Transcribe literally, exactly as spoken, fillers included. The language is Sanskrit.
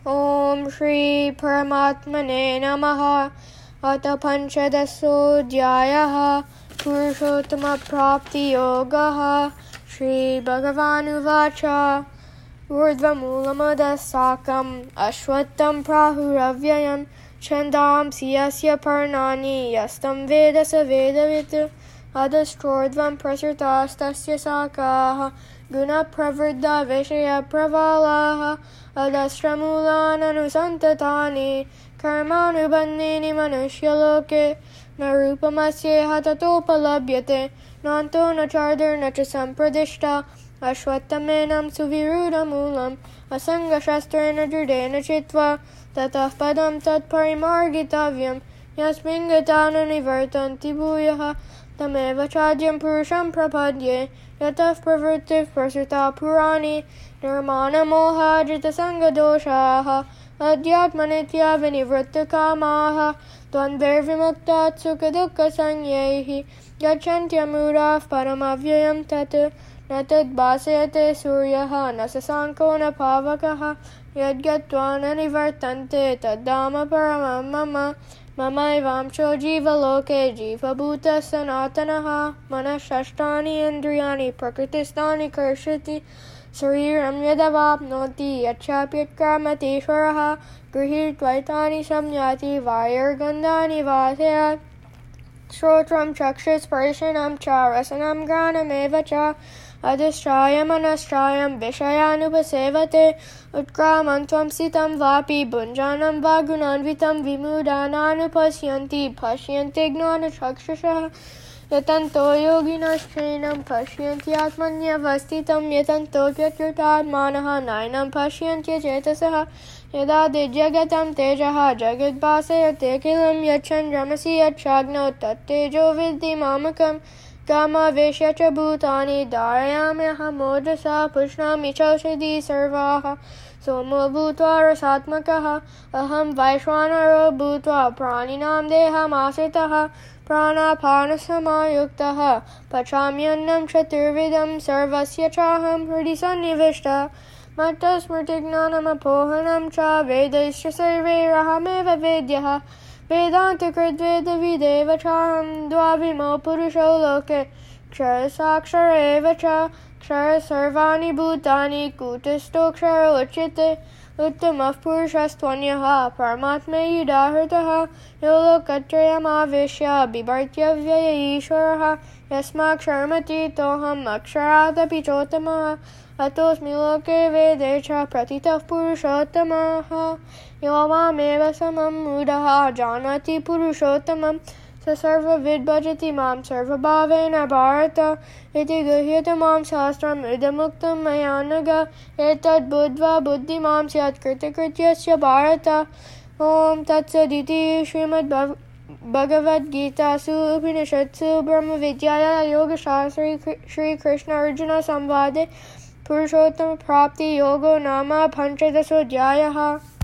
ॐ श्री परमात्मने नमः। अथ पञ्चदशोऽध्यायः। पुरुषोत्तमप्राप्तियोगः। श्रीभगवानुवाच ऊर्ध्वमूलमधः साकम् अश्वत्थं प्राहुरव्ययम् छन्दांसि यस्य पर्णानि यस्तं वेद स वेदवित् अधश्चोर्ध्वं प्रसृतास्तस्य शाखाः गुणप्रवृद्धा विषयप्रबलाः अधश्चमूलाननुसन्ततानि कर्मानुबन्धीनि मनुष्यलोके न रूपमस्येह ततोपलभ्यते नान्तो न चार्धर्न च सम्प्रदिष्टा अश्वत्थमेनं सुविरूढमूलम् असङ्गशस्त्रेण दृढेन चित्वा ततः पदं तत्परिमार्गितव्यं यस्मिन् गता न निवर्तन्ति भूयः तमेव चाद्यं पुरुषं प्रपद्ये यतः प्रवृत्तिः प्रसृता पुराणी निर्माणमोहाजितसङ्गदोषाः अध्यात्मनित्या विनिवृत्तकामाः द्वन्द्वैर्विमुक्तात् सुखदुःखसंज्ञैः गच्छन्त्यमूढाः परमव्ययं तत् न तद्भासयते सूर्यः न शशाङ्को न पावकः यद्गत्वा न निवर्तन्ते तद्धाम परमं मम ममैवांशो जीवलोके जीवभूतः सनातनः मनः षष्ठानि इन्द्रियाणि प्रकृतिस्थानि कर्षति शरीरं यदवाप्नोति यच्चाप्यत्कामतीश्वरः गृहीत्वैतानि संयाति वायुर्गन्धानि वासयात् श्रोत्रं चक्षुस्पर्शनं च रसनं घ्राणमेव च अधश्चायं मनश्चायं विषयानुपसेवते उत्क्रामन्त्वं स्थितं वापि भुञ्जानं वा गुणान्वितं विमूढानानुपश्यन्ति पश्यन्ति ज्ञानचक्षुषः यतन्तो योगिनश्चैनं पश्यन्ति आत्मन्यवस्थितं यतन्तोऽप्यकृतात्मानः नैनं पश्यन्त्यचेतसः यदादिजगतं तेजः जगद्भासयतेऽखिलं यच्चन्द्रमसि यच्छाग्नौ तत्तेजो विद्धि मामकं कामावेश्य च भूतानि धारयाम्यहमोजसा पुष्णामि चौषधी सर्वाः सोमो भूत्वा रसात्मकः अहं वैश्वानरो भूत्वा प्राणिनां देहमाश्रितः प्राणापानसमायुक्तः पचाम्यन्नं चतुर्विधं सर्वस्य चाहं हृदि सन्निविष्टः मत्तस्मृतिज्ञानमपोहनं च वेदैश्च सर्वैरहमेव वेद्यः वेदान्तकृद्वेदविदेव चाहं द्वाविमौ पुरुषौ लोके क्षरसाक्षर एव च क्षर सर्वाणि भूतानि कूटस्थोऽक्षर उच्यते उत्तमः पुरुषस्त्वन्यः परमात्मैयुदाहृतः यो लोकत्रयमावेश्य बिभर्त्यव्यय ईश्वरः यस्माक्षरमतीतोऽहम् अक्षरादपि चोत्तमः अतोऽस्मि लोके वेदे च प्रतितः पुरुषोत्तमः यो मामेव समं मूढः जानाति पुरुषोत्तमं स सर्वविद् भजति मां सर्वभावेन भारत इति गृह्यतमां शास्त्रम् इदमुक्तं मया नघ एतद्बुद्ध्वा बुद्धिमां स्यात् कृतकृत्यस्य भारत ॐ तत्सदिति श्रीमद्भगवद्गीतासु उपनिषत्सु ब्रह्मविद्यायां योगशास्त्रे श्रीकृष्ण अर्जुन संवादे पुरुषोत्तमप्राप्तियोगो नाम पञ्चदशोऽध्यायः।